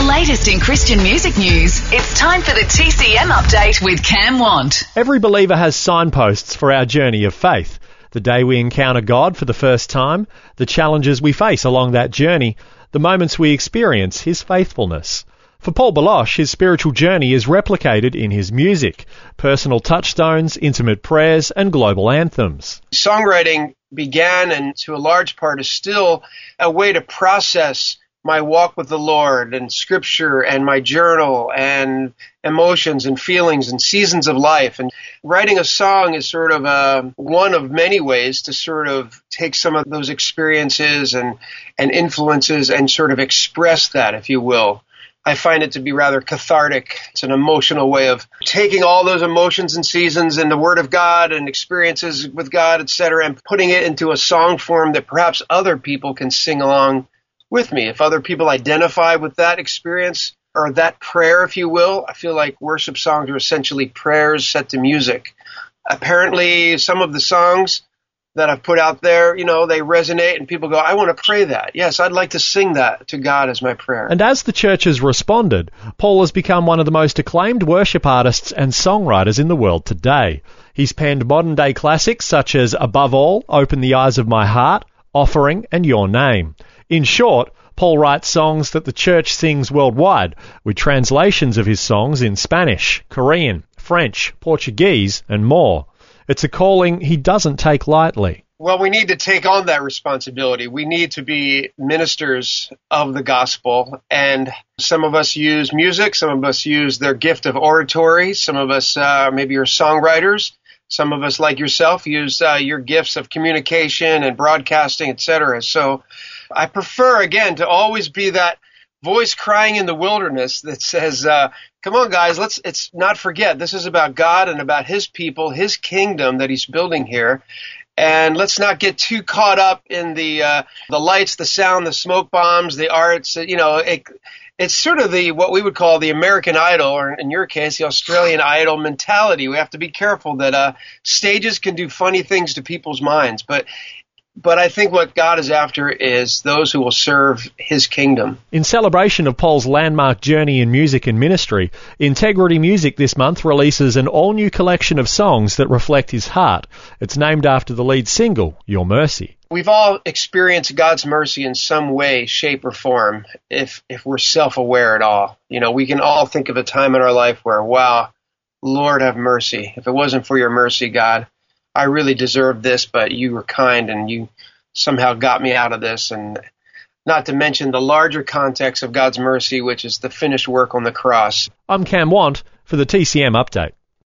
latest in Christian music news, it's time for the TCM update with Cam Want. Every believer has signposts for our journey of faith. The day we encounter God for the first time, the challenges we face along that journey, the moments we experience His faithfulness. For Paul Baloche, his spiritual journey is replicated in his music, personal touchstones, intimate prayers, and global anthems. Songwriting began, and to a large part is still, a way to process my walk with the Lord and Scripture and my journal and emotions and feelings and seasons of life. And writing a song is sort of one of many ways to sort of take some of those experiences and influences and sort of express that, if you will. I find it to be rather cathartic. It's an emotional way of taking all those emotions and seasons and the Word of God and experiences with God, etc., and putting it into a song form that perhaps other people can sing along with me. If other people identify with that experience or that prayer, if you will, I feel like worship songs are essentially prayers set to music. Apparently, some of the songs that I've put out there, they resonate and people go, I want to pray that. Yes, I'd like to sing that to God as my prayer. And as the church has responded, Paul has become one of the most acclaimed worship artists and songwriters in the world today. He's penned modern-day classics such as Above All, Open the Eyes of My Heart, Offering, and Your Name. In short, Paul writes songs that the church sings worldwide, with translations of his songs in Spanish, Korean, French, Portuguese, and more. It's a calling he doesn't take lightly. Well, we need to take on that responsibility. We need to be ministers of the gospel, and some of us use music, some of us use their gift of oratory, some of us maybe are songwriters, some of us, like yourself, use your gifts of communication and broadcasting, etc. So I prefer, again, to always be that voice crying in the wilderness that says, come on, guys, let's not forget, this is about God and about His people, His kingdom that He's building here. And let's not get too caught up in the lights, the sound, the smoke bombs, the arts. It's sort of what we would call the American Idol, or in your case, the Australian Idol mentality. We have to be careful that stages can do funny things to people's minds. But I think what God is after is those who will serve His kingdom. In celebration of Paul's landmark journey in music and ministry, Integrity Music this month releases an all-new collection of songs that reflect his heart. It's named after the lead single, Your Mercy. We've all experienced God's mercy in some way, shape, or form, if we're self-aware at all. We can all think of a time in our life where, wow, Lord have mercy. If it wasn't for your mercy, God, I really deserved this, but you were kind and you somehow got me out of this. And not to mention the larger context of God's mercy, which is the finished work on the cross. I'm Cam Want for the TCM Update.